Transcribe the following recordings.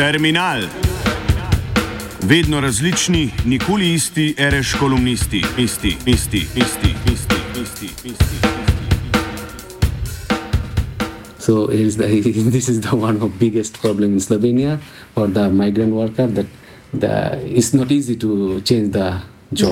Terminal. Vedno različni, nikoli isti, ereš kolumnisti. Isti. So this is the one of biggest problem in Slovenia for the migrant worker, that it's not easy to change the job.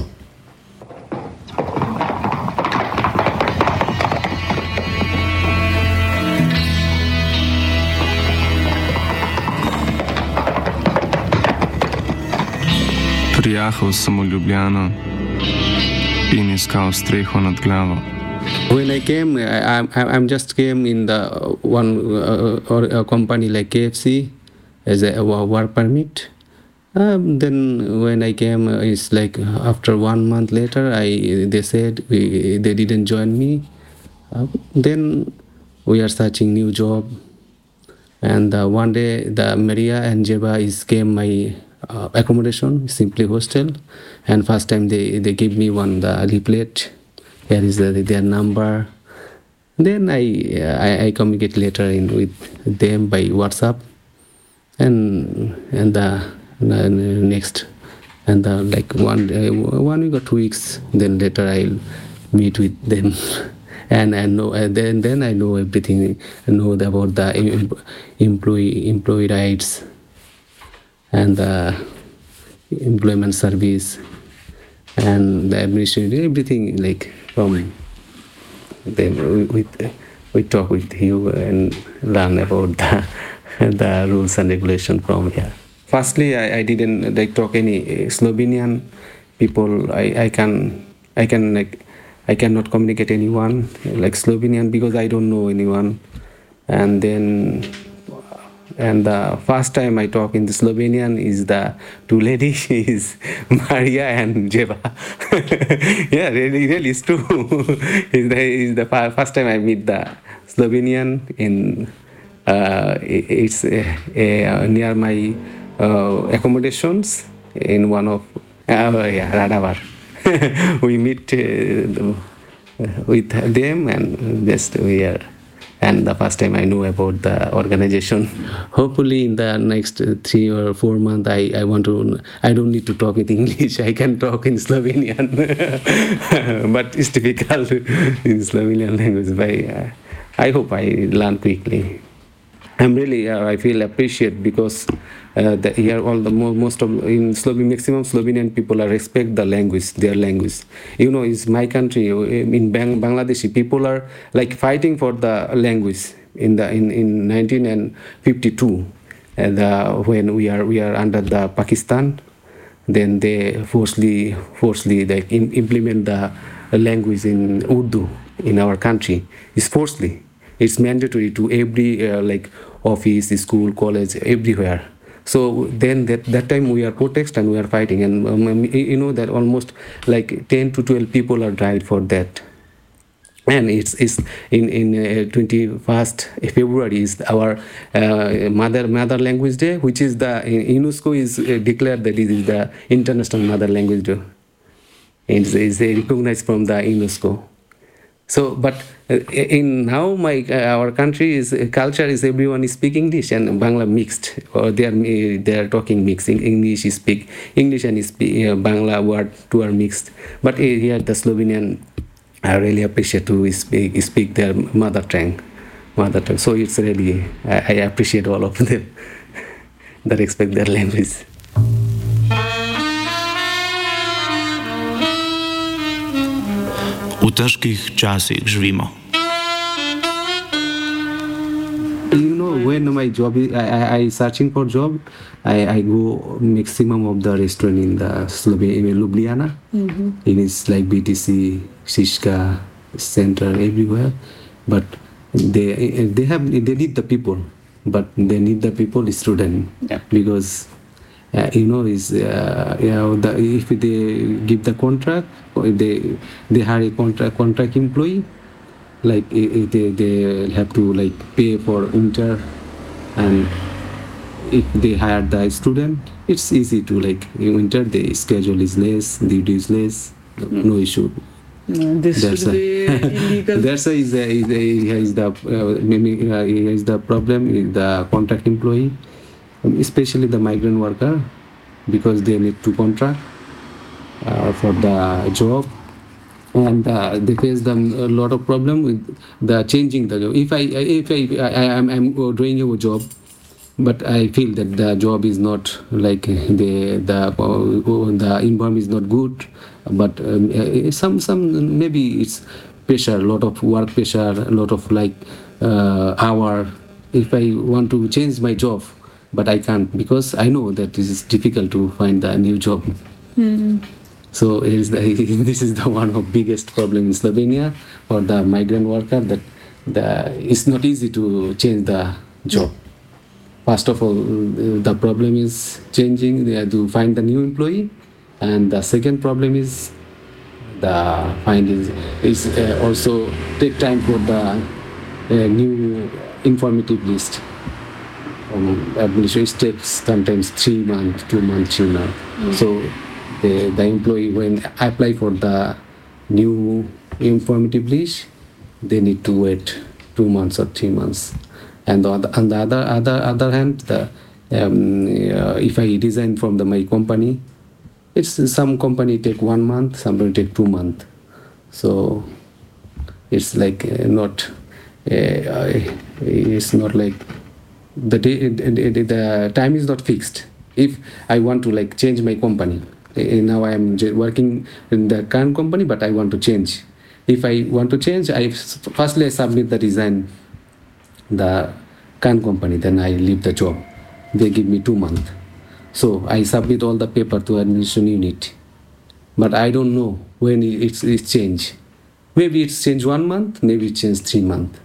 Prijahal sem v Ljubljano in iskal streho nad glavo. When I came, I'm just came in the one or a company like KFC as a work permit. Then when I came, it's like after 1 month later, they said they didn't join me. Then we are searching new job, and one day the Maria and Jeba came my accommodation, simply hostel, and first time they gave me the leaflet. Here is their number. Then I communicate later with them by WhatsApp, and the next, and like 1 week or 2 weeks. Then later I'll meet with them, and I know. Then I know everything. I know about the employee rights and the employment service and the administration, everything, like from them. We talk with you and learn about the rules and regulation from here. Firstly, I didn't talk any Slovenian people. I cannot communicate anyone like Slovenian because I don't know anyone. And the first time I talk in the Slovenian is the two ladies, is Maria and Jeba. Yeah, really, it's true. It's the first time I meet the Slovenian in it's near my accommodations in one of Radavar. We meet with them, and just we are. And the first time I know about the organization. Hopefully in the next 3 or 4 months, I don't need to talk with English. I can talk in Slovenian. But it's difficult in Slovenian language. But I hope I learn quickly. I'm really, I feel appreciate because here most of in Slovenia, maximum Slovenian people respect the language, their language. You know, it's my country. In Bangladeshi people are like fighting for the language in 1952, and when we are under the Pakistan, then they forcefully like implement the language in Urdu in our country. It's forcefully. It's mandatory to every like office, school, college, everywhere. So then that time we are protest and we are fighting, and you know that almost like 10 to 12 people are died for that. And it's in 21st February is our mother language day, which is the UNESCO is declared that it is the International Mother Language Day. It's recognized from the UNESCO. So, but in now our country is culture is everyone is speaking English and Bangla mixed, or they are talking mixing. English is speak English and Bangla word two are mixed. But here the Slovenian, I really appreciate to speak their mother tongue. So it's really I appreciate all of them that respect their language. V težkih časih živimo. You know, when my job is, I searching for job, I go maximum of the restaurant in the Slovenia, Ljubljana. Mm-hmm. It is like BTC, Šiška, Center, everywhere. But they need the people, but they need the people student, yeah. Because you know is if they give the contract, or if they hire a contract employee, like they have to like pay for winter, and if they hire the student, it's easy to like in winter the schedule is less, duty is less, no issue. No, this should be illegal. That's why is the problem with the contract employee. especially the migrant worker, because they need to contract for the job, and they face them a lot of problem with the changing the job. If I'm doing a job, but I feel that the job is not like the environment is not good, but some maybe it's pressure, a lot of work pressure, a lot of like hour. If I want to change my job, but I can't, because I know that it is difficult to find a new job. So this is the one of biggest problem in Slovenia for the migrant worker, that it's not easy to change the job. First of all, the problem is changing, they have to find the new employee, and the second problem is the find is also take time for the new informative list. Administration takes sometimes 3 months, 2 months, So the employee, when apply for the new informative list, they need to wait 2 months or 3 months. And on the other hand, if I resign from my company, it's some company take 1 month, some take 2 months. So it's like it's not like the time is not fixed. If I want to like change my company, now I am working in the current company, but I want to change. If I want to change, I submit the resign the current company, then I leave the job. They give me 2 months. So I submit all the paper to administration unit, but I don't know when it's changed. Maybe it's changed 1 month, maybe it changed 3 months.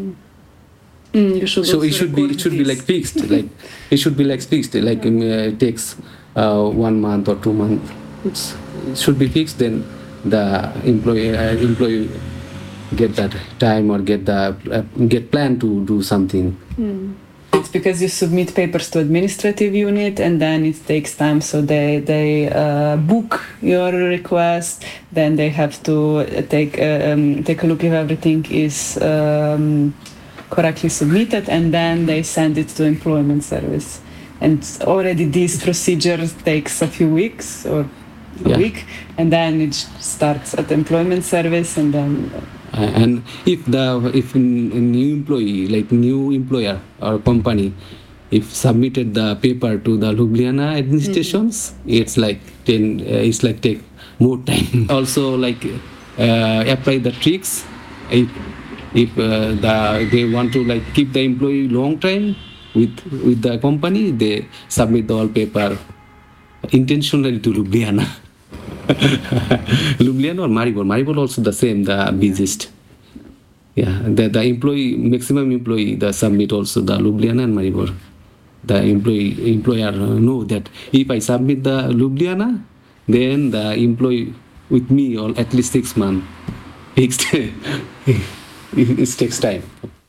So it should be like fixed. Like it should be like fixed. Like it takes 1 month or 2 months. It should be fixed. Then the employee get that time or get plan to do something. It's because you submit papers to administrative unit, and then it takes time. So they book your request. Then they have to take a look if everything is correctly submitted, and then they send it to employment service. And already this procedure takes a few weeks or a week, and then it starts at employment service, and then. And if a new employee, like new employer or company, if submitted the paper to the Ljubljana administrations, it's like take more time. Also like apply the tricks. If they want to like keep the employee long time with the company, they submit the all paper intentionally to Ljubljana. Ljubljana or Maribor. Maribor also the same, the busiest. Yeah, the maximum employee, the submit also the Ljubljana and Maribor. The employer know that if I submit the Ljubljana, then the employee with me or at least 6 months fixed. It takes time.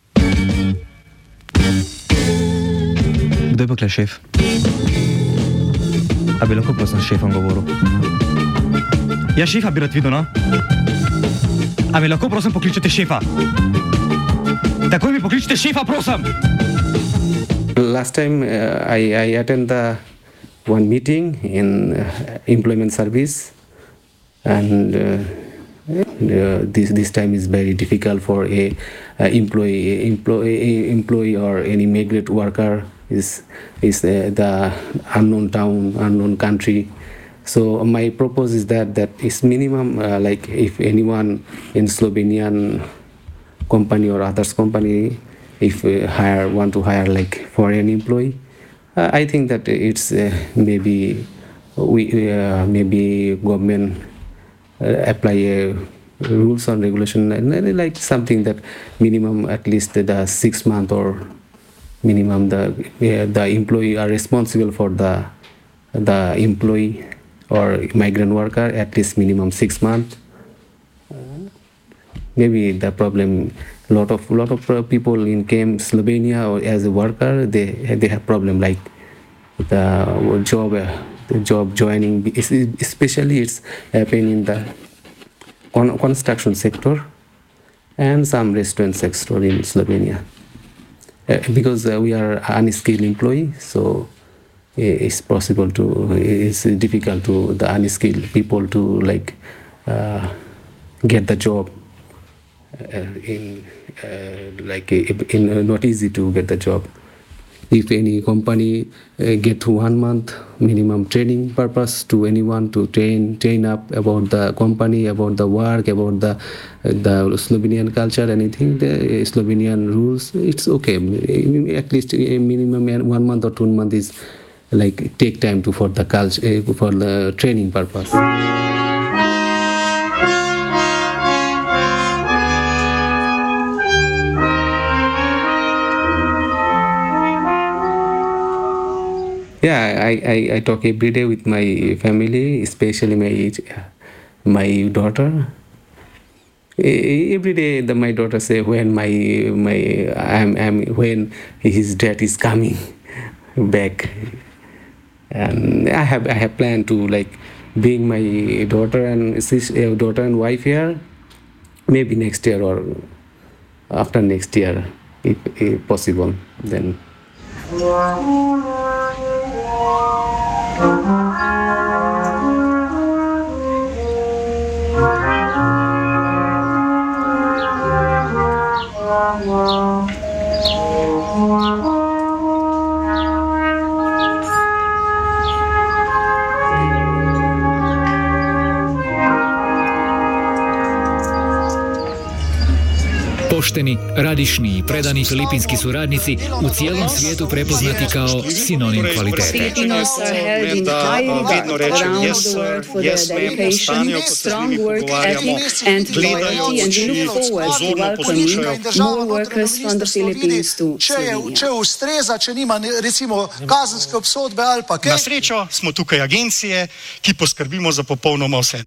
Kdo je pa kle šef? A bi lahko prosim s šefom govoril? Ja, šefa bi rad videl, no? A mi lahko prosim pokličete šefa? Takoj mi pokličete šefa, prosim! Last time I attended one meeting in employment service, and this time is very difficult for a employee or any migrant worker. Is the unknown town, unknown country. So my propose is that is minimum like if anyone in Slovenian company or others company, if want to hire like foreign employee, I think that it's maybe government apply rules and regulation, like something that minimum at least the 6 month or minimum the employee are responsible for the employee or migrant worker at least minimum 6 months. Maybe the problem, lot of people came Slovenia or as a worker, they have problem like the job joining, especially it's happening in the construction sector and some restaurant sector in Slovenia. because we are unskilled employee, so it's difficult to the unskilled people to get the job. Not easy to get the job. If any company get 1 month minimum training purpose to anyone to train up about the company, about the work, about the Slovenian culture, anything, the Slovenian rules, it's okay. At least a minimum 1 month or 2 months is take time for the culture, for the training purpose. Yeah, I talk every day with my family, especially my daughter. Every day, my daughter say when when his dad is coming back, and I have planned to bring my daughter and wife here, maybe next year or after next year, if possible. Then. Pošteni, radišni i predani filipinski suradnici u cijelom svijetu prepoznati kao sinonim kvalitete. Filipinos are held in high regard around the world for their dedication, strong work ethic and loyalty, and we look forward to welcoming more workers from the Philippines to Slovenia. Če ustreza, če nima recimo kazenske obsodbe ali pa kaj. Na srečo smo tukaj agencije, ki poskrbimo za popolnoma vse.